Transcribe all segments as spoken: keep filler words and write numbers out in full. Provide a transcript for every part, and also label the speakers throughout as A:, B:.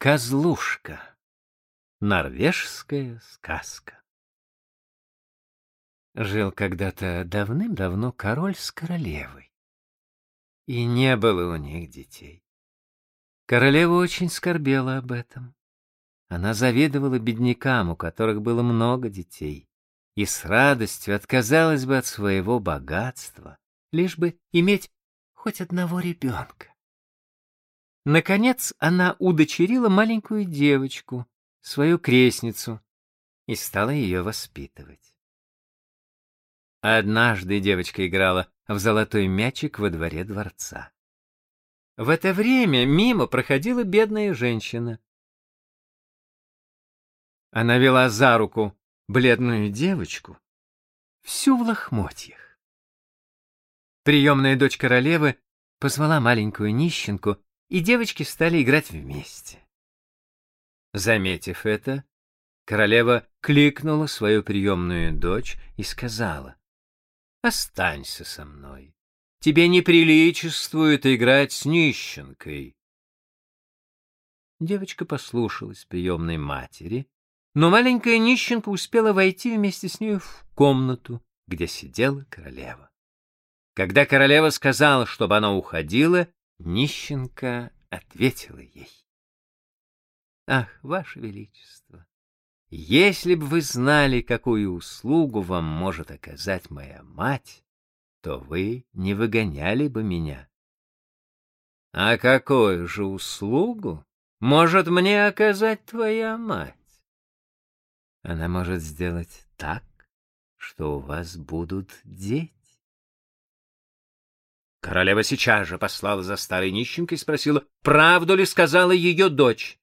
A: Козлушка. Норвежская сказка. Жил когда-то давным-давно король с королевой, и не было у них детей. Королева очень скорбела об этом. Она завидовала беднякам, у которых было много детей, и с радостью отказалась бы от своего богатства, лишь бы иметь хоть одного ребенка. Наконец она удочерила маленькую девочку, свою крестницу, и стала ее воспитывать. Однажды девочка играла в золотой мячик во дворе дворца. В это время мимо проходила бедная женщина. Она вела за руку бледную девочку, всю в лохмотьях. Приемная дочь королевы позвала маленькую нищенку, и девочки стали играть вместе. Заметив это, королева кликнула свою приемную дочь и сказала: «Останься со мной. Тебе неприличествует играть с нищенкой». Девочка послушалась приемной матери, но маленькая нищенка успела войти вместе с нею в комнату, где сидела королева. Когда королева сказала, чтобы она уходила, нищенка ответила ей: «Ах, ваше величество, если бы вы знали, какую услугу вам может оказать моя мать, то вы не выгоняли бы меня». «А какую же услугу может мне оказать твоя мать?» «Она может сделать так, что у вас будут дети». Королева сейчас же послала за старой нищенкой и спросила, правду ли сказала ее дочь.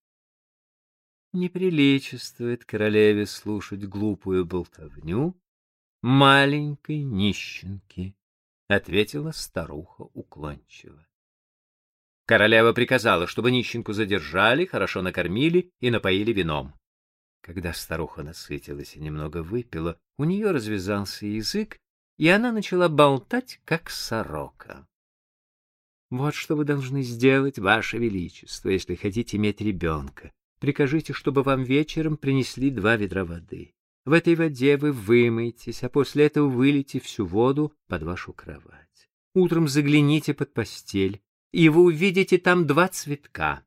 A: Неприличествует королеве слушать глупую болтовню маленькой нищенки, ответила старуха уклончиво. Королева приказала, чтобы нищенку задержали, хорошо накормили и напоили вином. Когда старуха насытилась и немного выпила, у нее развязался язык, и она начала болтать, как сорока. «Вот что вы должны сделать, ваше величество, если хотите иметь ребенка. Прикажите, чтобы вам вечером принесли два ведра воды. В этой воде вы вымоетесь, а после этого вылейте всю воду под вашу кровать. Утром загляните под постель, и вы увидите там два цветка.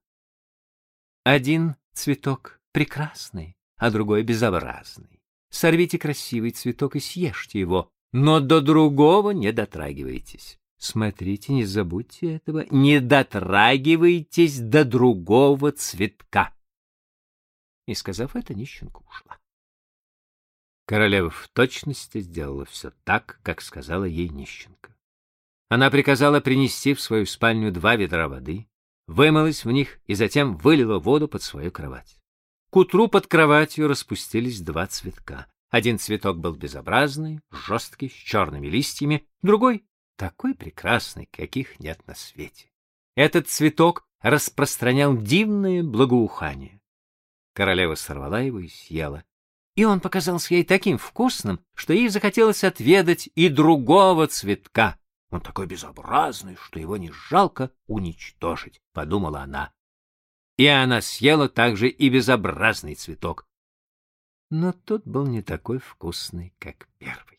A: Один цветок прекрасный, а другой безобразный. Сорвите красивый цветок и съешьте его, но до другого не дотрагивайтесь. Смотрите, не забудьте этого, не дотрагивайтесь до другого цветка». И, сказав это, нищенка ушла. Королева в точности сделала все так, как сказала ей нищенка. Она приказала принести в свою спальню два ведра воды, вымылась в них и затем вылила воду под свою кровать. К утру под кроватью распустились два цветка. Один цветок был безобразный, жесткий, с черными листьями, другой такой прекрасный, каких нет на свете. Этот цветок распространял дивное благоухание. Королева сорвала его и съела, и он показался ей таким вкусным, что ей захотелось отведать и другого цветка. Он такой безобразный, что его не жалко уничтожить, подумала она. И она съела также и безобразный цветок. Но тот был не такой вкусный, как первый.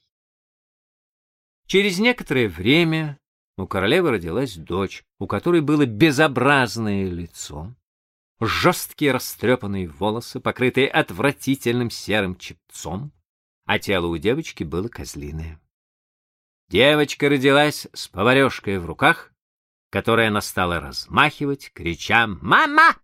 A: Через некоторое время у королевы родилась дочь, у которой было безобразное лицо, жесткие растрепанные волосы, покрытые отвратительным серым чепцом, а тело у девочки было козлиное. Девочка родилась с поварёшкой в руках, которой она стала размахивать, крича «Мама!».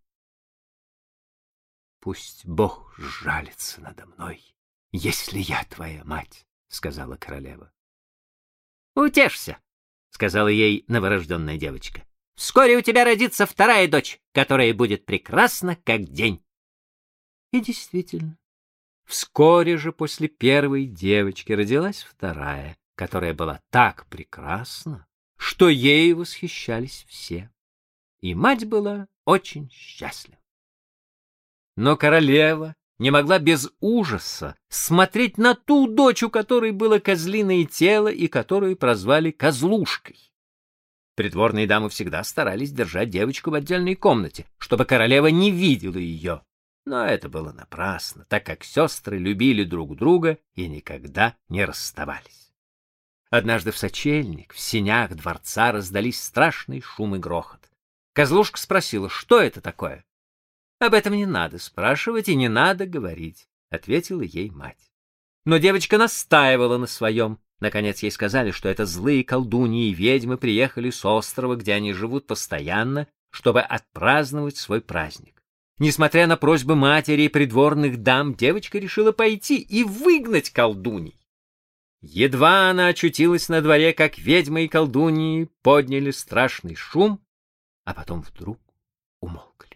A: «Пусть Бог жалится надо мной, если я твоя мать», — сказала королева. «Утешься», — сказала ей новорожденная девочка. «Вскоре у тебя родится вторая дочь, которая будет прекрасна, как день». И действительно, вскоре же после первой девочки родилась вторая, которая была так прекрасна, что ею восхищались все. И мать была очень счастлива. Но королева не могла без ужаса смотреть на ту дочь, у которой было козлиное тело и которую прозвали Козлушкой. Придворные дамы всегда старались держать девочку в отдельной комнате, чтобы королева не видела ее. Но это было напрасно, так как сестры любили друг друга и никогда не расставались. Однажды в сочельник, в сенях дворца раздались страшный шум и грохот. Козлушка спросила, что это такое. «Об этом не надо спрашивать и не надо говорить», — ответила ей мать. Но девочка настаивала на своем. Наконец ей сказали, что это злые колдуньи и ведьмы приехали с острова, где они живут постоянно, чтобы отпраздновать свой праздник. Несмотря на просьбы матери и придворных дам, девочка решила пойти и выгнать колдуней. Едва она очутилась на дворе, как ведьмы и колдуньи подняли страшный шум, а потом вдруг умолкли.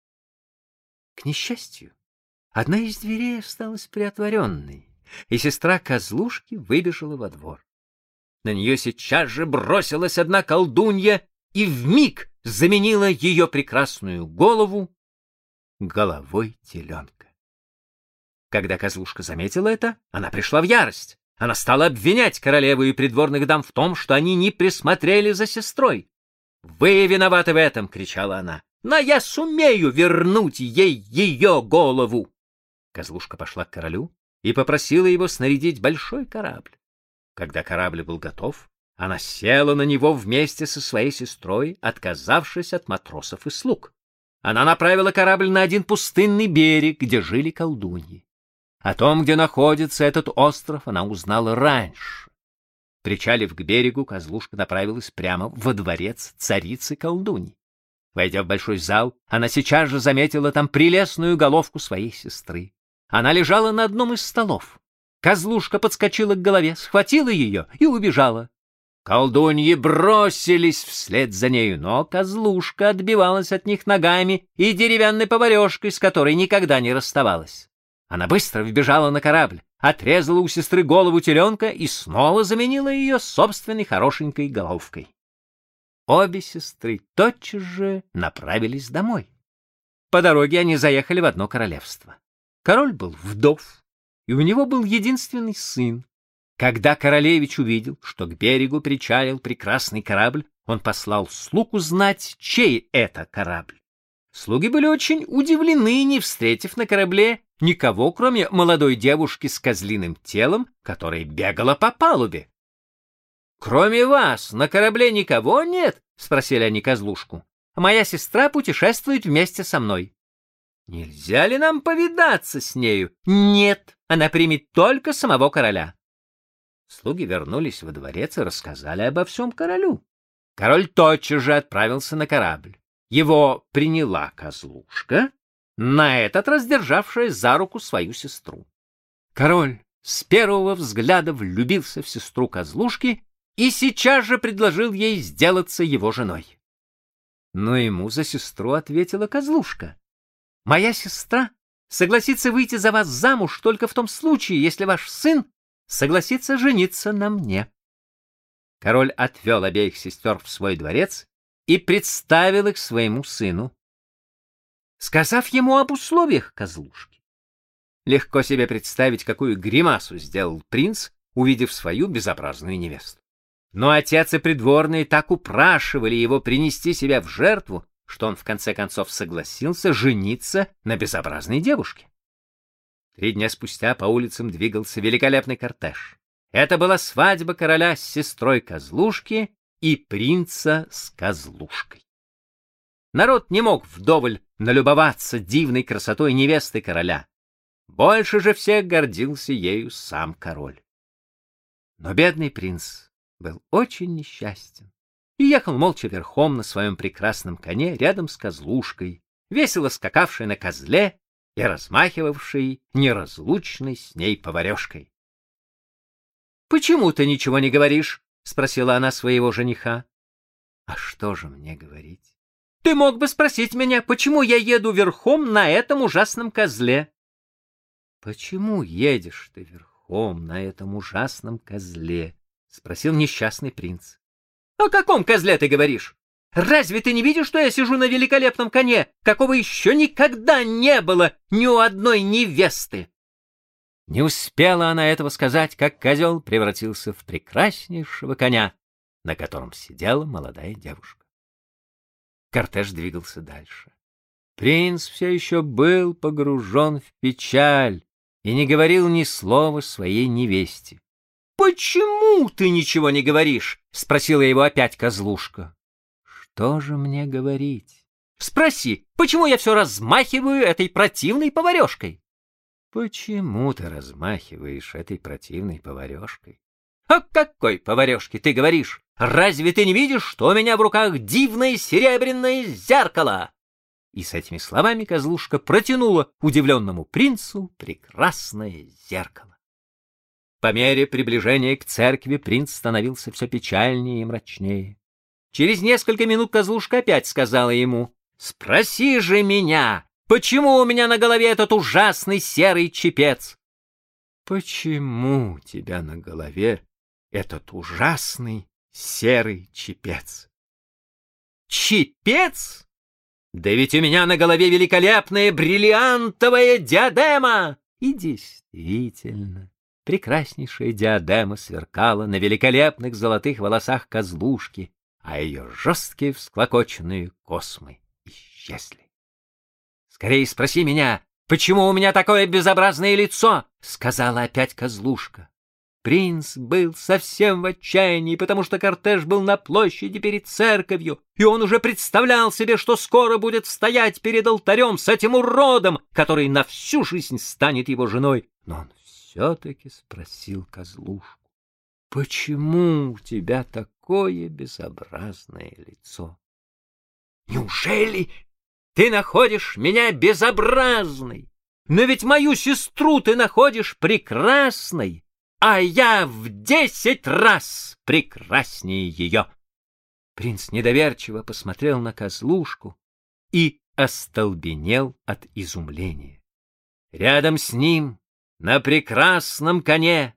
A: К несчастью, одна из дверей осталась приотворенной, и сестра Козлушки выбежала во двор. На нее сейчас же бросилась одна колдунья и вмиг заменила ее прекрасную голову головой теленка. Когда Козлушка заметила это, она пришла в ярость. Она стала обвинять королеву и придворных дам в том, что они не присмотрели за сестрой. «Вы виноваты в этом!» — кричала она. «Но я сумею вернуть ей ее голову!» Козлушка пошла к королю и попросила его снарядить большой корабль. Когда корабль был готов, она села на него вместе со своей сестрой, отказавшись от матросов и слуг. Она направила корабль на один пустынный берег, где жили колдуньи. О том, где находится этот остров, она узнала раньше. Причалив к берегу, Козлушка направилась прямо во дворец царицы-колдуньи. Войдя в большой зал, она сейчас же заметила там прелестную головку своей сестры. Она лежала на одном из столов. Козлушка подскочила к голове, схватила ее и убежала. Колдуньи бросились вслед за нею, но Козлушка отбивалась от них ногами и деревянной поварешкой, с которой никогда не расставалась. Она быстро вбежала на корабль, отрезала у сестры голову теленка и снова заменила ее собственной хорошенькой головкой. Обе сестры тотчас же направились домой. По дороге они заехали в одно королевство. Король был вдов, и у него был единственный сын. Когда королевич увидел, что к берегу причалил прекрасный корабль, он послал слуг узнать, чей это корабль. Слуги были очень удивлены, не встретив на корабле никого, кроме молодой девушки с козлиным телом, которая бегала по палубе. «Кроме вас на корабле никого нет?» — спросили они Козлушку. «Моя сестра путешествует вместе со мной». «Нельзя ли нам повидаться с нею?» «Нет, она примет только самого короля». Слуги вернулись во дворец и рассказали обо всем королю. Король тотчас же отправился на корабль. Его приняла Козлушка, на этот раз державшая за руку свою сестру. Король с первого взгляда влюбился в сестру Козлушки и сейчас же предложил ей сделаться его женой. Но ему за сестру ответила Козлушка: «Моя сестра согласится выйти за вас замуж только в том случае, если ваш сын согласится жениться на мне». Король отвел обеих сестер в свой дворец и представил их своему сыну, сказав ему об условиях Козлушки. Легко себе представить, какую гримасу сделал принц, увидев свою безобразную невесту. Но отец и придворные так упрашивали его принести себя в жертву, что он в конце концов согласился жениться на безобразной девушке. Три дня спустя по улицам двигался великолепный кортеж. Это была свадьба короля с сестрой Козлушки и принца с Козлушкой. Народ не мог вдоволь налюбоваться дивной красотой невесты короля. Больше же всех гордился ею сам король. Но бедный принц был очень несчастен и ехал молча верхом на своем прекрасном коне рядом с Козлушкой, весело скакавшей на козле и размахивавшей неразлучной с ней поварешкой. «Почему ты ничего не говоришь?» — спросила она своего жениха. «А что же мне говорить? Ты мог бы спросить меня, почему я еду верхом на этом ужасном козле». «Почему едешь ты верхом на этом ужасном козле?» — спросил несчастный принц. «О каком козле ты говоришь? Разве ты не видишь, что я сижу на великолепном коне, какого еще никогда не было ни у одной невесты?» Не успела она этого сказать, как козел превратился в прекраснейшего коня. на котором сидела молодая девушка. Кортеж двигался дальше. Принц все еще был погружен в печаль и не говорил ни слова своей невесте. — Почему ты ничего не говоришь? — спросила его опять Козлушка. — Что же мне говорить? — Спроси, почему я все размахиваю этой противной поварешкой? — Почему ты размахиваешь этой противной поварешкой? — О какой поварешке ты говоришь? Разве ты не видишь, что у меня в руках дивное серебряное зеркало? И с этими словами Козлушка протянула удивленному принцу прекрасное зеркало. По мере приближения к церкви принц становился все печальнее и мрачнее. Через несколько минут Козлушка опять сказала ему: «Спроси же меня, почему у меня на голове этот ужасный серый чепец?» «Почему у тебя на голове этот ужасный серый чепец?» «Чепец? Да ведь у меня на голове великолепная бриллиантовая диадема!» И действительно, прекраснейшая диадема сверкала на великолепных золотых волосах Козлушки, а ее жесткие всклокоченные космы исчезли. «Скорее спроси меня, почему у меня такое безобразное лицо?» — сказала опять Козлушка. Принц был совсем в отчаянии, потому что кортеж был на площади перед церковью, и он уже представлял себе, что скоро будет стоять перед алтарем с этим уродом, который на всю жизнь станет его женой. Но он все-таки спросил Козлушку: «Почему у тебя такое безобразное лицо?» «Неужели ты находишь меня безобразной? Но ведь мою сестру ты находишь прекрасной, а я в десять раз прекраснее ее!» Принц недоверчиво посмотрел на Козлушку и остолбенел от изумления. Рядом с ним на прекрасном коне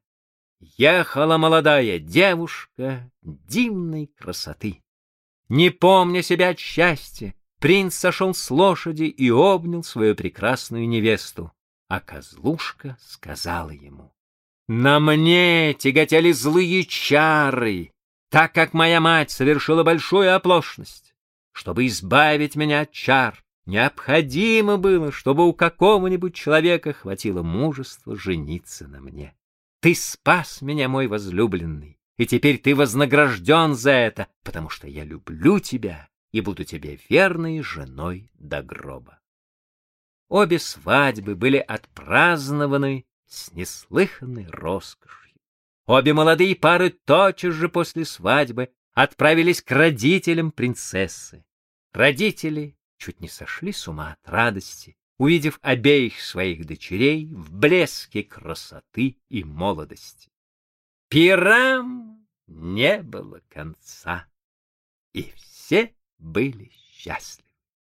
A: ехала молодая девушка дивной красоты. Не помня себя от счастья, принц сошел с лошади и обнял свою прекрасную невесту, а Козлушка сказала ему: «На мне тяготели злые чары, так как моя мать совершила большую оплошность. Чтобы избавить меня от чар, необходимо было, чтобы у какого-нибудь человека хватило мужества жениться на мне. Ты спас меня, мой возлюбленный, и теперь ты вознагражден за это, потому что я люблю тебя и буду тебе верной женой до гроба». Обе свадьбы были отпразднованы с неслыханной роскошью. Обе молодые пары тотчас же после свадьбы отправились к родителям принцессы. Родители чуть не сошли с ума от радости, увидев обеих своих дочерей в блеске красоты и молодости. Пирам не было конца, и все были счастливы.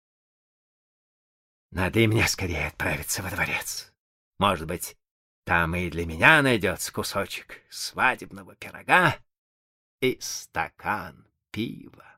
A: Надо и мне скорее отправиться во дворец. Может быть, там и для меня найдется кусочек свадебного пирога и стакан пива.